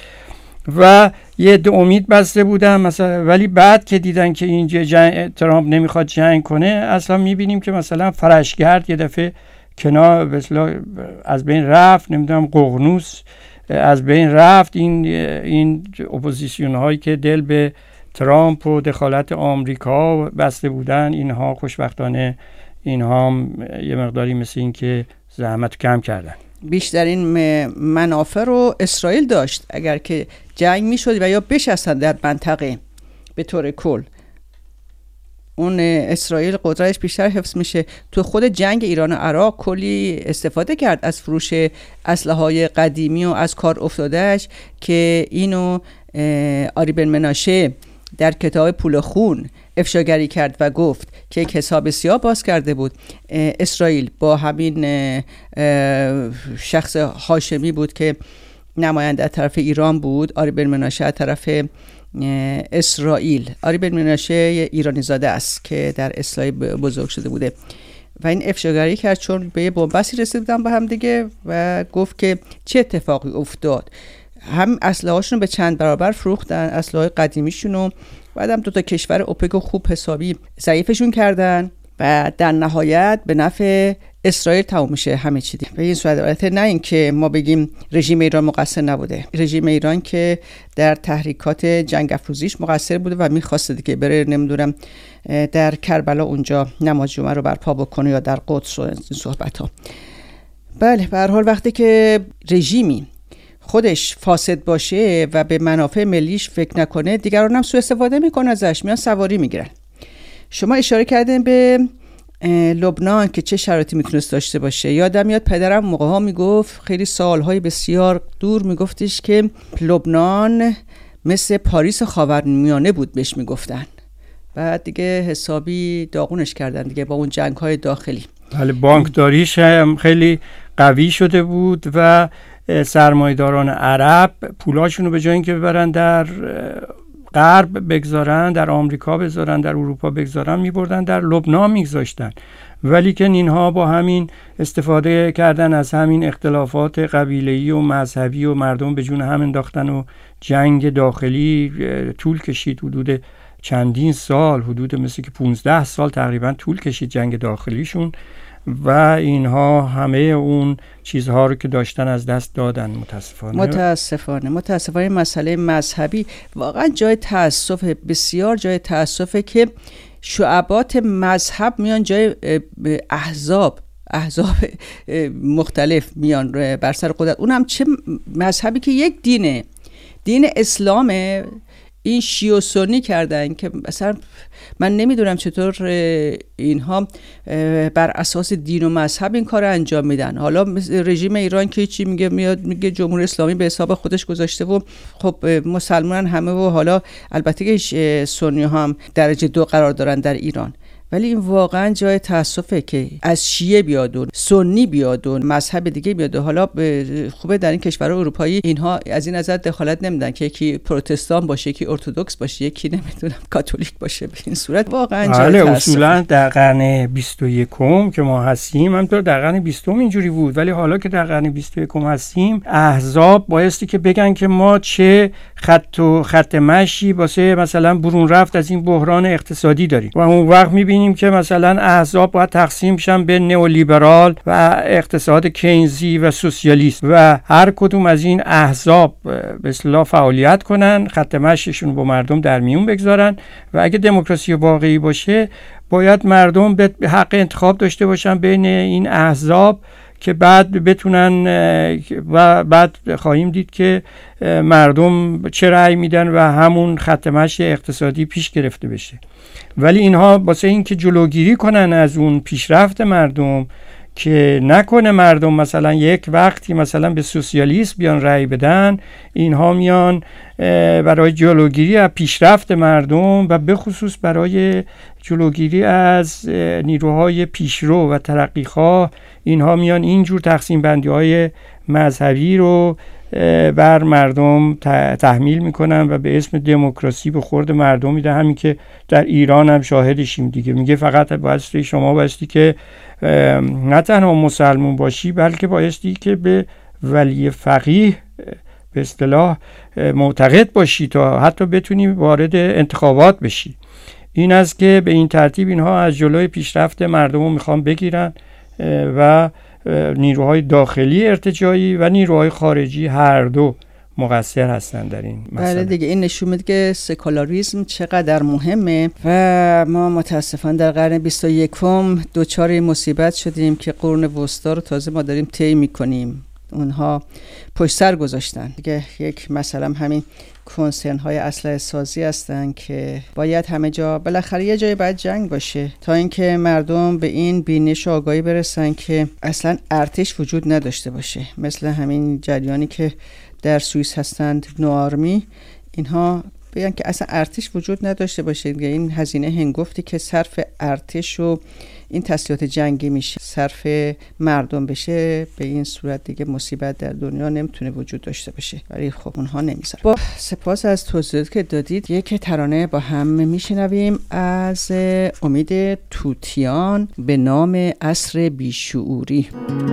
و یه دو امید بسته بودن مثلا. ولی بعد که دیدن که این جنگ ترامپ نمیخواد جنگ کنه، اصلا میبینیم که مثلا فرشگرد یه دفعه کنار مثلا از بین رفت، نمیدونم ققنوس از بین رفت. این این اپوزیسیون هایی که دل به ترامپ و دخالت آمریکا بسته بودن، اینها خوشبختانه اینها هم یه مقداری مثل این که زحمت کم کردن. بیشترین منافع رو اسرائیل داشت اگر که جنگ میشد و یا بشستن در منطقه به طور کل. اون اسرائیل قدرتش بیشتر حفظ میشه. تو خود جنگ ایران و عراق کلی استفاده کرد از فروش اسلحه‌های قدیمی و از کار افتادهش که اینو آری بن مناشه در کتاب پول خون افشاگری کرد و گفت که یک حساب سیاه باز کرده بود. اسرائیل با همین شخص هاشمی بود که نماینده از طرف ایران بود، آری بن مناشه از طرف اسرائیل. آری بن مناشه ایرانی زاده است که در اسرائیل بزرگ شده بوده و این افشاگری کرد چون به یه بنبستی رسید بودن با هم دیگه و گفت که چه اتفاقی افتاد. هم اسلحه‌هاشون به چند برابر فروختن، اسلحه قدیمیشونو، بعدم دو تا کشور اوپک خوب حسابی ضعیفشون کردن و در نهایت به نفع اسرائیل تموم میشه همه چی. به این صورت نه اینکه ما بگیم رژیم ایران مقصر نبوده، رژیم ایران که در تحریکات جنگ افروزیش مقصر بوده و میخواسته دیگه بره نمیدونم در کربلا اونجا نماز جمعه رو برپا بکنه یا در قدس و این صحبت ها. بله به هر حال وقتی که رژیمی خودش فاسد باشه و به منافع ملیش فکر نکنه، دیگران هم سوء استفاده میکنه ازش، میان سواری میگیرن. شما اشاره کردین به لبنان که چه شرایطی میتونست داشته باشه. یادم میاد پدرم موقع ها میگفت، خیلی سالهای بسیار دور میگفتش که لبنان مثل پاریس خاورمیانه بود بهش میگفتن. بعد دیگه حسابی داغونش کردن دیگه با اون جنگ‌های داخلی. بله بانکداریش هم خیلی قوی شده بود و سرمایه‌داران عرب پولاشون رو به جای اینکه ببرن در غرب بگذارن، در آمریکا بگذارن، در اروپا بگذارن، میبردن در لبنان میگذاشتن. ولی که اینها با همین استفاده کردن از همین اختلافات قبیله‌ای و مذهبی و مردم به جون هم انداختن و جنگ داخلی طول کشید، حدود چندین سال، حدود مثل که پونزده سال تقریبا طول کشید جنگ داخلیشون و اینها همه اون چیزها رو که داشتن از دست دادن. متاسفانه متاسفانه متاسفانه مسئله مذهبی واقعا جای تأسف، بسیار جای تأسفه که شعبات مذهب میان جای احزاب احزاب مختلف میان بر سر قدرت، اونم چه مذهبی که یک دینه، دین اسلامه، این شیعه و سنی کردن که مثلا من نمیدونم چطور اینها بر اساس دین و مذهب این کار انجام میدن. حالا رژیم ایران که چی میگه، میاد میگه جمهوری اسلامی به حساب خودش گذاشته و خب مسلمان همه و حالا البته که سنی هم درجه دو قرار دارن در ایران، ولی این واقعا جای تأسفه که از شیعه بیادون، سنی بیادون، مذهب دیگه بیادون. حالا خوبه در این کشورهای اروپایی اینها از این نظر دخالت نمیدن که یکی پروتستان باشه، یکی ارتدوکس باشه، یکی نمیدونم کاتولیک باشه. به این صورت واقعا جای تأسفه. اصولا در قرن بیست و یکم که ما هستیم، همینطور در قرن بیستم اینجوری بود، ولی حالا که در قرن بیست و یکم هستیم، احزاب بایستی که بگن که ما چه خط و خط مشی واسه مثلا برون رفت از این بحران اقتصادی داریم و اون وقت می‌بینیم که مثلا احزاب باید تقسیم شن به نئولیبرال و اقتصاد کینزی و سوسیالیست و هر کدوم از این احزاب به اصطلاح فعالیت کنن، خط مشیشون با مردم در میون بگذارن و اگه دموکراسی واقعی باشه باید مردم به حق انتخاب داشته باشن بین این احزاب که بعد بتونن و بعد خواهیم دید که مردم چه رأی میدن و همون خط مشی اقتصادی پیش گرفته بشه. ولی اینها واسه این که جلوگیری کنن از اون پیشرفت مردم، که نکنه مردم مثلا یک وقتی مثلا به سوسیالیسم بیان رأی بدن، اینها میان برای جلوگیری از پیشرفت مردم و به خصوص برای جلوگیری از نیروهای پیشرو و ترقیخواه، اینها میان اینجور تقسیم بندی های مذهبی رو بر مردم تحمیل میکنن و به اسم دموکراسی به خورد مردم میده. همین که در ایران هم شاهدشیم دیگه، میگه فقط بایستی شما بایستی که نه تنها مسلمون باشی بلکه بایستی که به ولی فقیه به اصطلاح معتقد باشی تا حتی بتونی وارد انتخابات بشی. این است که به این ترتیب اینها از جلوی پیشرفت مردم رو میخوان بگیرن و نیروهای داخلی ارتجاعی و نیروهای خارجی هر دو مقصر هستن در این مسئله. بله دیگه، این نشون میده که سکولاریسم چقدر مهمه و ما متاسفانه در قرن بیست و یکم دوچار مصیبت شدیم که قرون وسطا رو تازه ما داریم طی میکنیم. اونها پشت سر گذاشتن دیگه. یک مثلا همین کنسرن های اسلحه سازی هستن که باید همه جا بالاخره یه جای باید جنگ باشه تا اینکه مردم به این بینش و آگاهی برسن که اصلا ارتش وجود نداشته باشه. مثل همین جریانی که در سوئیس هستند، نوآرمی، اینها بگن که اصلا ارتش وجود نداشته باشه دیگه. این هزینه هنگفتی که صرف ارتش و این تسلیحات جنگی میشه صرف مردم بشه، به این صورت دیگه مصیبت در دنیا نمیتونه وجود داشته باشه. ولی خب اونها نمیذارن. با سپاس از توضیحاتی که دادید، یک ترانه با هم میشنویم از امید توتیان به نام عصر بیشعوری.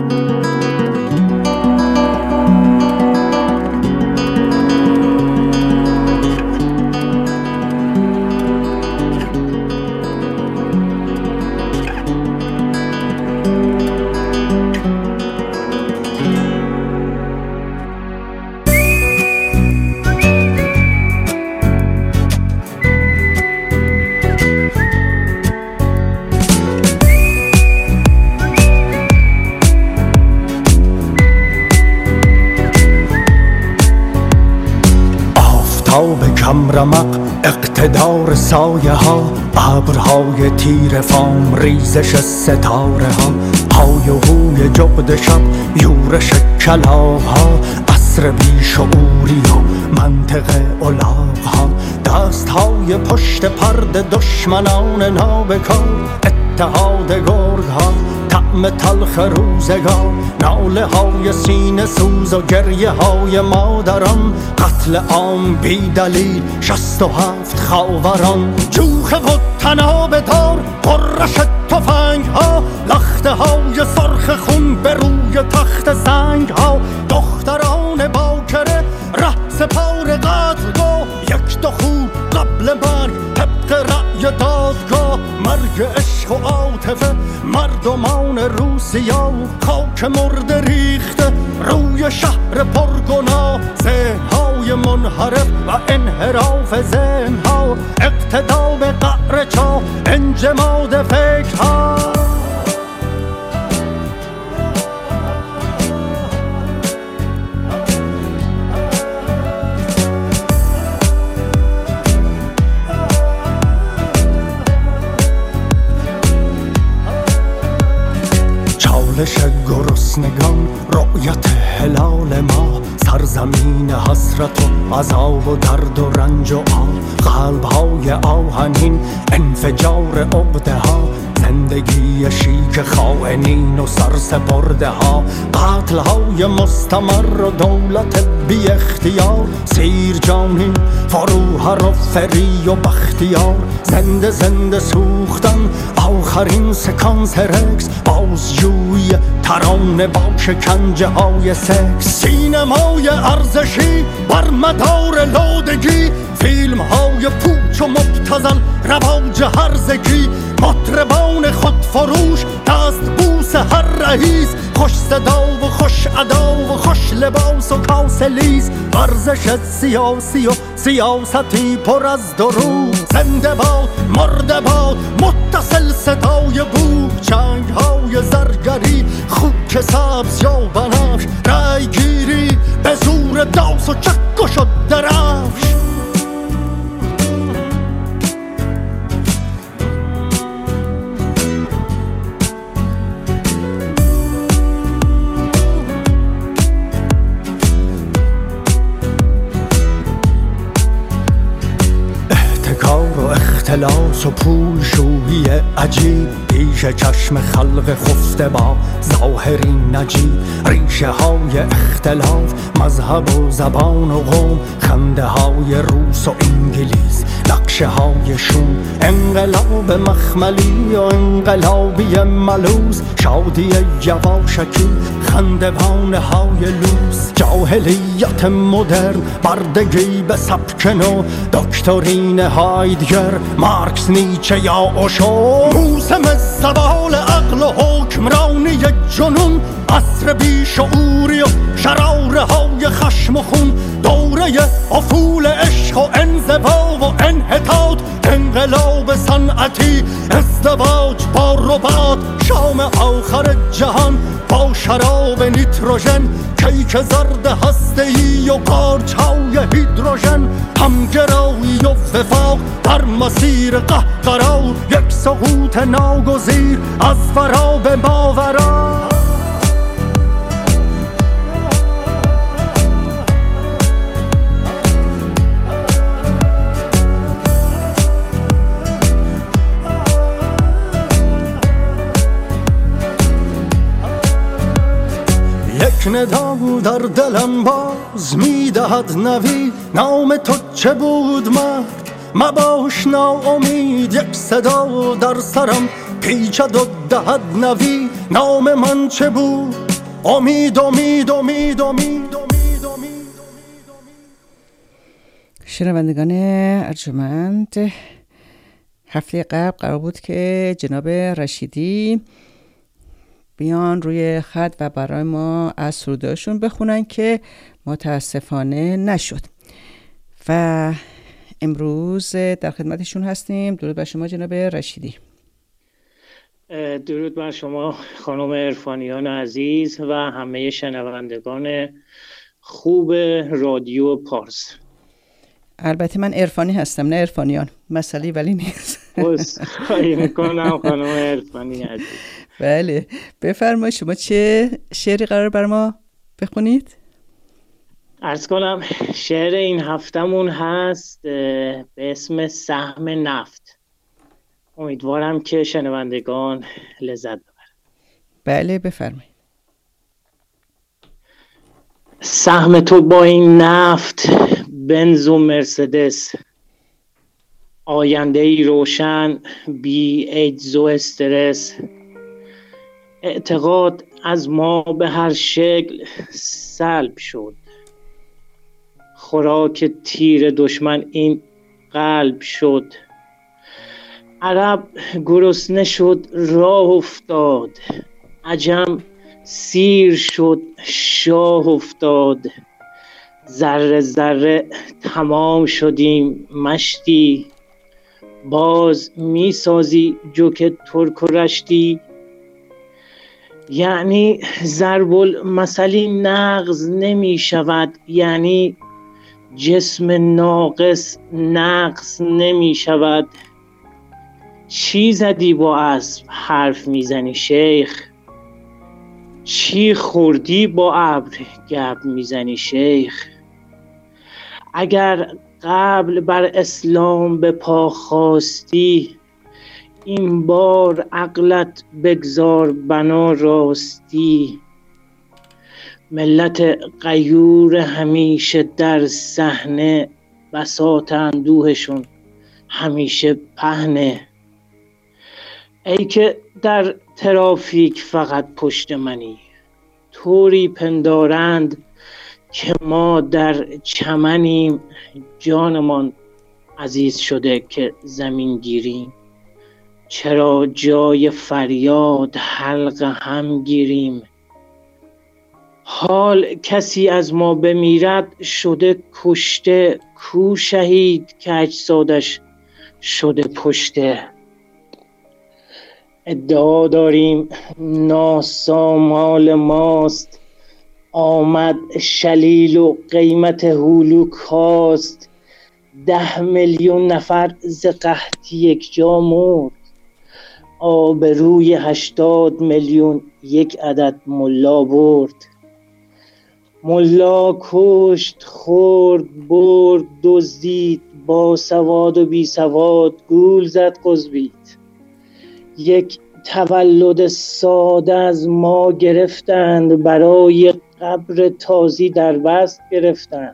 رمق اقتدار سایه ها، ابرهای تیر فام، ریزش ستاره ها، های و هوی جغد شب، یورش کلاغ ها، عصر بیشعوری و منطق الاغ ها، دست های پشت پرده دشمنان نابکار، اتحاد گرگ ها، طعم تلخ روزگار، ناله های سینه سوز و گریه های مادران، قتل عام بی دلیل شست و هفت خاوران، جوخه و تناب دار، قرش تفنگ ها، لخته های سرخ خون به روی تخت سنگ ها، دختران باکره ره سپار قتلگاه، یک دو خون قبل مرگ طبق رأی دادگاه، مرگ عشق و عاطفه مردمان روسیا، خاک مرده ریخته روی شهر پرگناه، ذهن‌های منحرف و انحراف ذهن‌ها، اقتدا به قعر چاه، انجماد فکرها. چالش گرسنگان، رؤیت هلال ما، سرزمین حسرت و عذاب و درد و رنج و آه، قلب‌های آهنین، انفجار عقده ها، زندگی شیک خائنین و سرسپرده ها، قتل های مستمر و دولت بی اختیار، سیر جانین، فروهر و فری و بختیار، زنده زنده سوختن، آخرین سکانس رکس، بازجوی ترانه با شکنجه های سکس، سینمای ارزشی بر مدار لودگی، فیلم های پوچ و مبتذل رواج هرزگی، مطربان خودفروش دست بوس هر رئیس، خوش صدا و خوش ادا و خوش لباس و کاسلیز، ورزش سیاسی و سیاستی پر از درو، زنده باد مرده باد متصل صدای بو، چنگ های زرگری خوک سبز یا بنفش، رای گیری به زور داس و چک و شد درفش. اختلاس و پول شویی عجیب، پیش چشم خلق خفته با ظاهری نجیب، ریشه های اختلاف مذهب و زبان و قوم، خنده های روس و انگلیس، نقشه های شوم، انقلاب مخملی و انقلابی ملوس، شادی یواشکی خندوان های لوس، جاهلیت مدرن بردگی به سبک نو، دکترین هایدگر مارکس نیچه یا اوشو، موسم زوال عقل و حکمرانی جنون، عصر بیشعوری و شراره های خشم و خون، دوره افول عشق و انزوا و انحطاط، انقلاب صنعتی، ازدواج با ربات، شام آخر جهان با شراب نیتروژن، کیک زرد هسته‌ای و قارچ‌های هیدروژن، همگرایی و وفاق در مسیر قهقرا، یک سقوط ناگزیر از فرا به ماورا. یک ندا در دلم باز میدهد نوید، نام تو چه بود مرد مباش ناامید، یک صدا در سرم پیچد و دهد نوید، نام من چه بود؟ امید امید امید امید امید امید. شنوندگان ارجمند، هفته قبل قرار بود که جناب رشیدی بیان روی خط و برای ما از سروداشون بخونن که متاسفانه نشد و امروز در خدمتشون هستیم. درود بر شما جناب رشیدی. درود بر شما خانم عرفانیان عزیز و همه شنوندگان خوب رادیو پارس. البته من عرفانی هستم نه عرفانیان، مسئله ولی نیست. بس خواهی میکنم خانم عرفانی عزیز. بله بفرمایید، شما چه شعری قرار بر ما بخونید؟ عرض کنم شعر این هفتمون هست به اسم سهم نفت. امیدوارم که شنوندگان لذت ببرند. بله بفرمایید. سهم تو با این نفت، بنز و مرسدس، آینده ای روشن بی ایدز و استرس، اعتقاد از ما به هر شکل سلب شد، خوراک تیر دشمن این قلب شد، عرب گرسنه شد راه افتاد، عجم سیر شد شاه افتاد، ذره ذره تمام شدیم مشتی، باز می سازی جوک ترک و رشتی. یعنی ضرب المثلی نقض نمی شود، یعنی جسم ناقص نقص نمی شود. چی زدی با اسب حرف میزنی شیخ؟ چی خوردی با ابر گپ میزنی شیخ؟ اگر قبل بر اسلام به پا خواستی، این بار عقلت بگذار بنا راستی. ملت غیور همیشه در صحنه، بساط اندوهشون همیشه پهنه. ای که در ترافیک فقط پشت منی، طوری پندارند که ما در چمنیم. جانمان عزیز شده که زمین گیریم، چرا جای فریاد حلق هم گیریم. حال کسی از ما بمیرد شده کشته، کو شهید که اجسادش شده پشته. ادعا داریم ناسامال ماست، آمد شلیل و قیمت هولوکاست. ده میلیون نفر ز قحطی یک جا مرد، آبروی هشتاد میلیون یک عدد ملا برد. ملا کشت خورد برد دزدید، با سواد و بی سواد گول زد قزبید. یک تولد ساده از ما گرفتند، برای قبر تازی در بست گرفتند.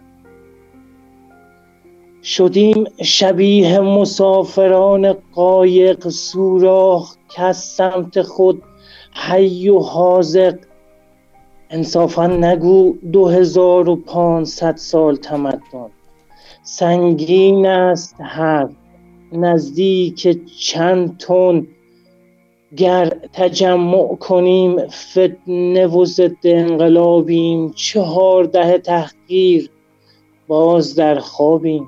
شدیم شبیه مسافران قایق، سوراخ کز سمت خود حی و حاذق. انصافا نگو دو هزار و پانصد سال تمدن، سنگین است حرف نزدیک چند تن. گر تجمع کنیم فتنه و ضد انقلابیم، چهار دهه تحقیر باز در خوابیم.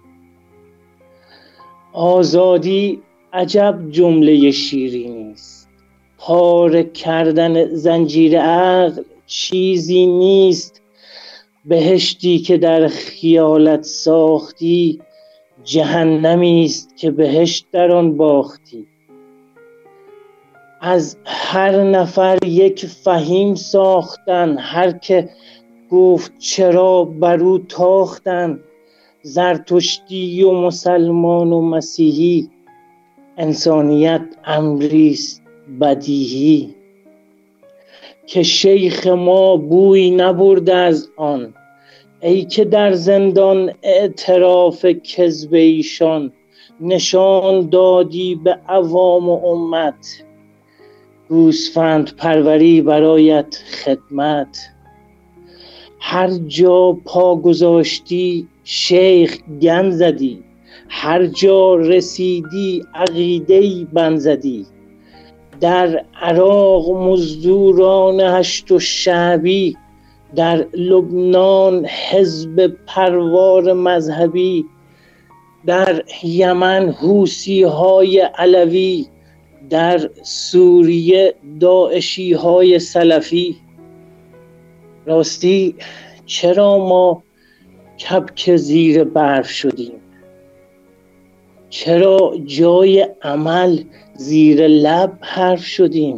آزادی عجب جمله شیرینی است، پاره کردن زنجیر عقل چیزی نیست. بهشتی که در خیالت ساختی، جهنمی است که بهشت در آن باختی. از هر نفر یک فهیم ساختن، هر که گفت چرا بر او تاختن. زرتشتی و مسلمان و مسیحی، انسانیت امریست بدیهی. که شیخ ما بوی نبرد از آن، ای که در زندان اعتراف کذب ایشان نشان دادی به عوام و امت. گوسفند پروری برایت خدمت. هر جا پا گذاشتی شیخ گند زدی، هر جا رسیدی عقیده‌ای بند زدی. در عراق مزدوران هشت و شعبی، در لبنان حزب پروار مذهبی، در یمن حوثی های علوی، در سوریه داعشی های سلفی. راستی چرا ما کبک زیر برف شدیم؟ چرا جای عمل زیر لب حرف شدیم؟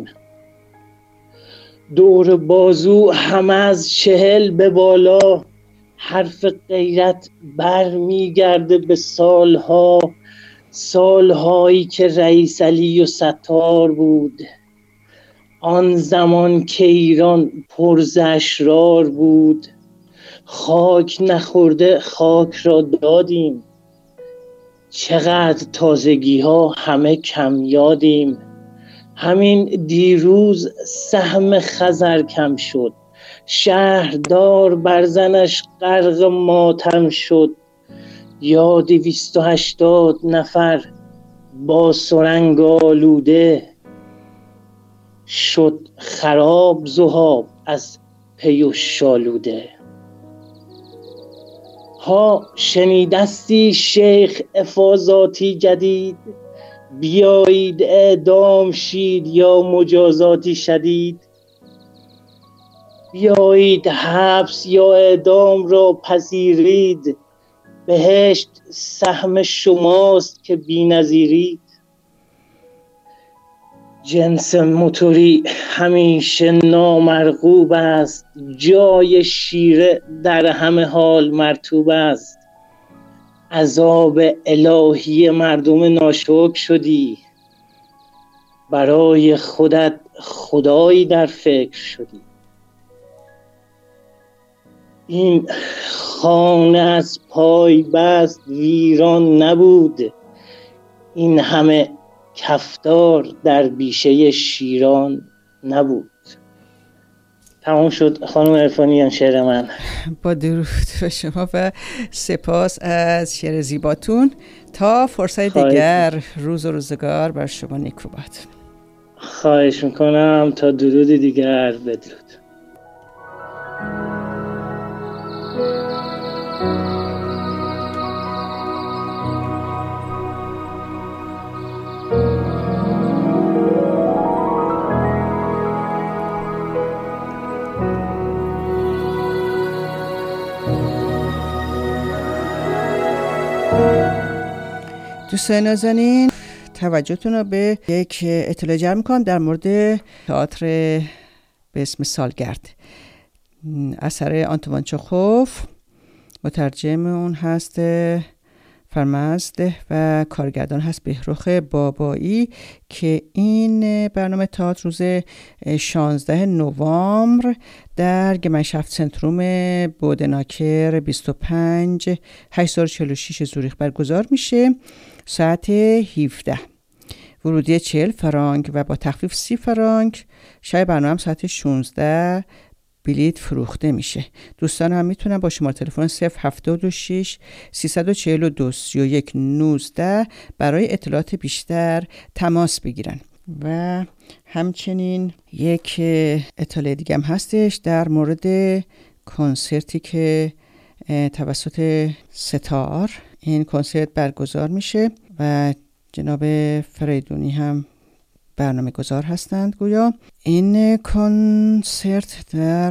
دور بازو هم از چهل به بالا، حرف غیرت بر میگرده به سالها. سالهایی که رئیس علی و ستار بود، آن زمان که ایران پر ز اشرار بود. خاک نخورده خاک را دادیم، چقدر تازگی ها همه کم یادیم. همین دیروز سهم خزر کم شد، شهردار بر زنش غرق ماتم شد. یا دویست و هشتاد نفر با سرنگ آلوده، شد خراب ذهاب از پی و شالوده. ها شنیدستی شیخ افاضاتی جدید، بیایید اعدام شید یا مجازاتی شدید. بیایید حبس یا اعدام را پذیرید، بهشت سهم شماست که بی‌نظیرید. جنس موتوری همیشه نامرغوب است، جای شیره در همه حال مرطوب است. عذاب الهی مردم ناشکر شدی، برای خودت خدایی در فکر شدی. این خانه از پای بست ویران نبود، این همه کفتار در بیشه شیران نبود. تمام شد خانم عرفانیان شعر من. با درود به شما و سپاس از شعر زیباتون. تا فرصت دیگر، روز و روزگار بر شما نیکو باد. خواهش میکنم، تا درود دیگر بدرود. دوستان نازنین، توجهتون رو به یک اطلاع جمع میکنم در مورد تئاتر به اسم سالگرد، اثر آنتوان چخوف. مترجم اون هست فرمزد و کارگردان هست بهروخ بابایی که این برنامه تئاتر روز شانزده نوامبر در گمنشافت سنتروم بودناکر بیست و پنج هشتصد و چهل و شش زوریخ برگزار میشه. ساعت هفده، ورودی چهل فرانک و با تخفیف سی فرانک. شب برنامه هم ساعت شانزده بلیت فروخته میشه. دوستان هم میتونن با شماره تلفن صفر هفتاد و شش سیصد و چهل و دو سی و یک نوزده برای اطلاعات بیشتر تماس بگیرن. و همچنین یک اطلاع دیگه هم هستش در مورد کنسرتی که توسط ستار این کنسرت برگزار میشه و جناب فریدونی هم برنامه گذار هستند. گویا این کنسرت در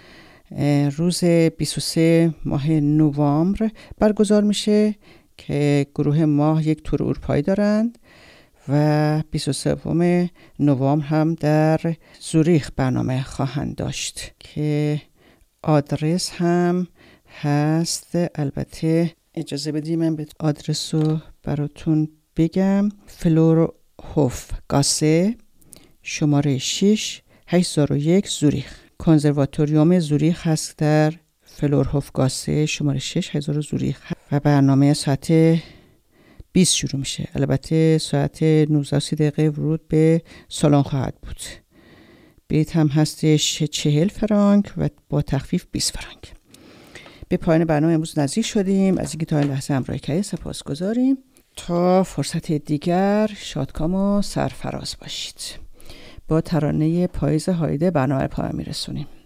روز بیست و سه ماه نوامبر برگزار میشه که گروه ماه یک تور اروپایی دارند و بیست و سوم نوامبر هم در زوریخ برنامه خواهند داشت که آدرس هم هست. البته اجازه بدید من به آدرس رو براتون بگم. فلور هوف گاسه، شماره شش هشتصد و یک زوریخ. کنسرواتوریوم زوریخ هست در فلور هوف گاسه شماره شش هزار زوریخ و برنامه ساعت بیست شروع میشه. البته ساعت نوزده و سی دقیقه ورود به سالن خواهد بود. بلیط هم هستش چهل فرانک و با تخفیف بیست فرانک. به پایان برنامه امروز نزدیک شدیم. از اینکه تا این لحظه همراهی کردید سپاسگزاریم. تا فرصت دیگر شادکام و سرفراز باشید. با ترانه پاییز هایده برنامه پایان میرسونیم.